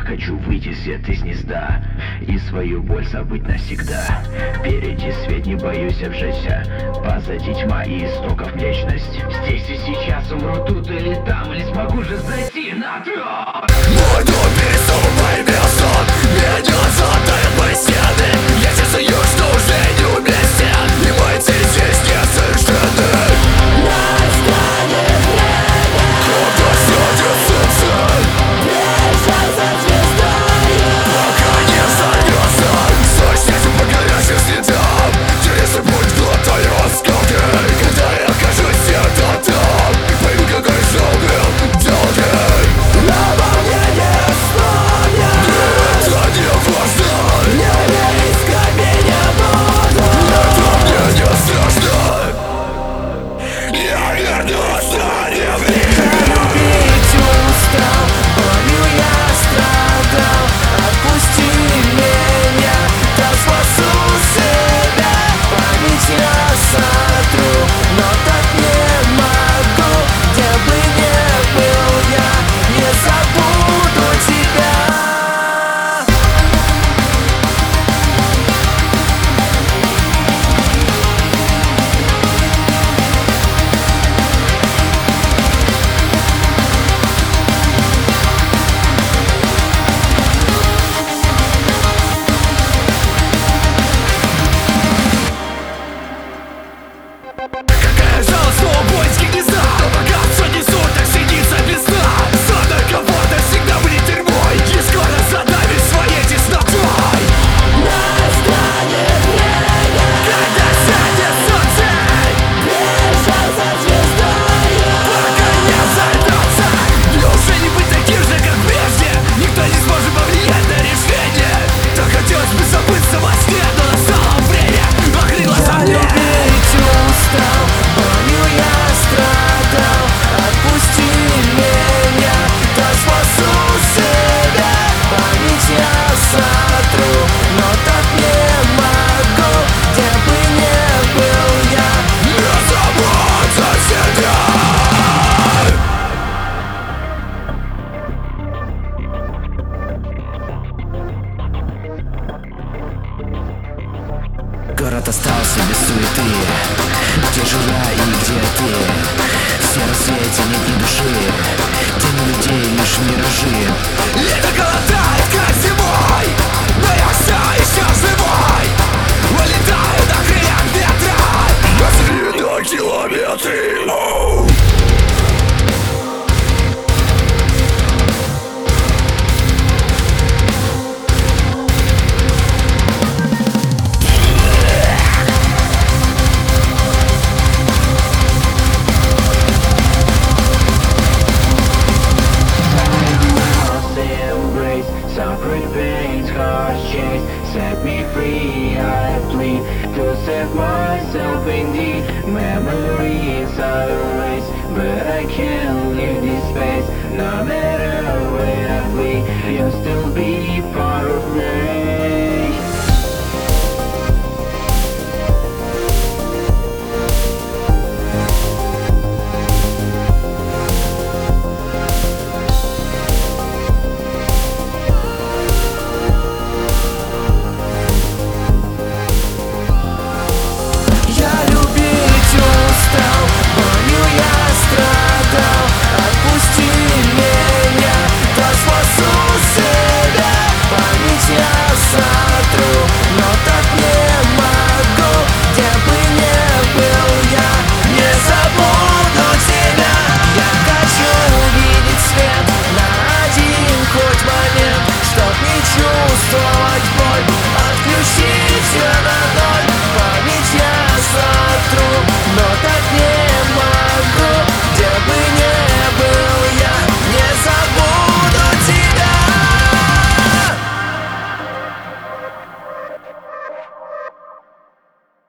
хочу выйти свет из гнезда и свою боль забыть навсегда. Впереди свет, не боюсь обжечься, позади тьма и истоков млечность. Здесь и сейчас умру тут или там, лишь могу же зайти на трон. Мой дом пересовывай мясо, меня золотают мои стены. Я чувствую, что уже не уместен, и мои цели здесь не совершенны. Настанет время, когда сядет солнце, бежать за звездой, пока не взорвется. Свой счастье по горящим следам, интересный путь глотаю осколки. Когда я окажусь где-то там, и пойму, какой жил был долгий. Но во мне не вспомнят, это не важно. Не искать меня буду, это мне не страшно. Я вернусь, а не время. Любить устал, болью я страдал. Отпусти меня, да спасу себя. Память я сотру, но так не могу. Где бы не был я, не забуду тебя. Какая жалость, снова поиски гнезда. Но богатство несут, так сидится без дна. Зона комфорта всегда будет тюрьмой, и скоро задавит своей теснотой. Настанет время, когда сядет солнце, бежать за звездой, пока не взорвется. Неужели быть таким же, как прежде? Никто не сможет повлиять на решение. Так хотелось бы забыться во сне, но настало время, охрила земля. Устал, болью я страдал. Отпусти меня, да спасу себя. Память я сотру, но так не могу. Где бы не был я, Не забудь о себе. город остался без суеты. Где жила и где ты? Все рассвете нет ни души. Тени людей лишь миражи. Лето голодает, как зимой, но я все еще живой. Улетаю на крыльях ветра, на километры. Suffering pains, harsh chase, set me free, I plead to set myself indeed. Memories I erase, but I can't leave this space. No matter where I flee, you'll still be part